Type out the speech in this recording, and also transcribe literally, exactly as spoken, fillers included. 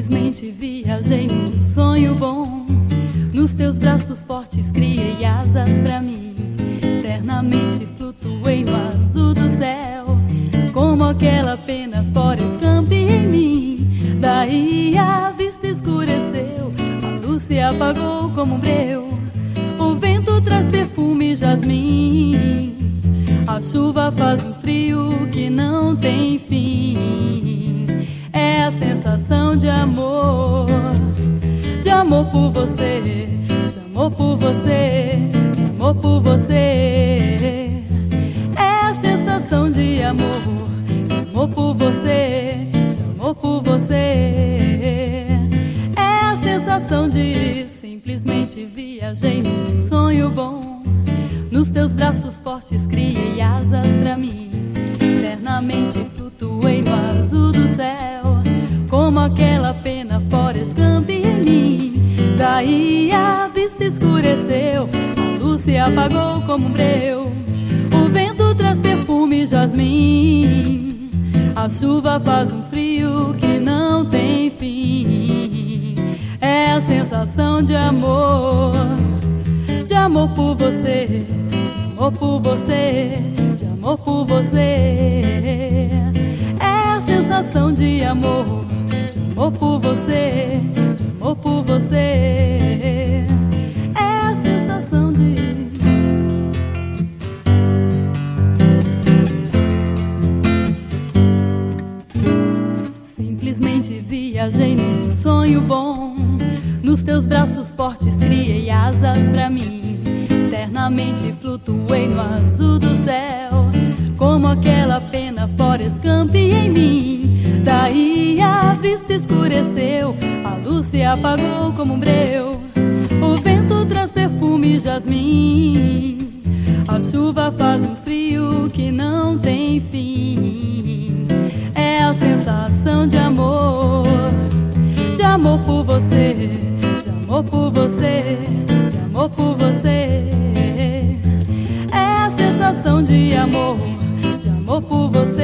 Simplesmente viajei num sonho bom. Nos teus braços fortes criei asas pra mim. Eternamente flutuei no azul do céu, como aquela pena Forrest Gump em mim. Daí a vista escureceu, a luz se apagou como um breu. O vento traz perfume e jasmim. A chuva faz um frio que não tem fim. É a sensação de amor, de amor por você, de amor por você, de amor por você. É a sensação de amor, de amor por você, de amor por você. É a sensação de simplesmente viajei num sonho bom. Nos teus braços fortes criei asas pra mim. Eternamente flutuei no azul do céu, como aquela pena Forrest Gump em mim. Daí a vista escureceu, a luz se apagou como um breu. O vento traz perfume e jasmim. A chuva faz um frio que não tem fim. É a sensação de amor, de amor por você, de amor por você, de amor por você. É a sensação de amor, de amor por você, de amor por você. É a sensação de... Simplesmente viajei num sonho bom. Nos teus braços fortes criei asas pra mim. Eternamente flutuei no azul do céu, como aquela pena Forrest Gump em mim. Daí a vista escureceu, a luz se apagou como um breu. O vento traz perfume e jasmim. A chuva faz um frio que não tem fim. É a sensação de amor, de amor por você, de amor por você, de amor por você. É a sensação de amor, de amor por você.